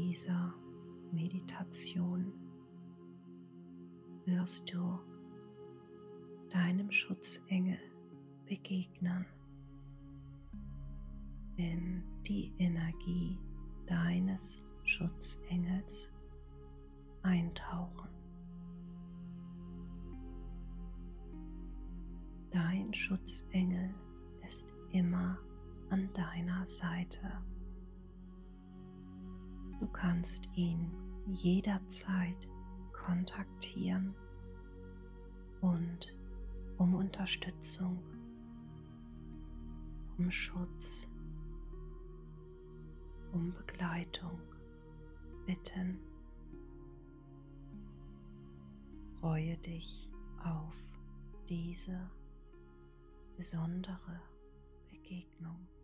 dieser Meditation wirst du deinem Schutzengel begegnen, in die Energie deines Schutzengels eintauchen. Dein Schutzengel ist immer an deiner Seite. Du kannst ihn jederzeit kontaktieren und um Unterstützung, um Schutz, um Begleitung bitten. Freue dich auf diese besondere Begegnung.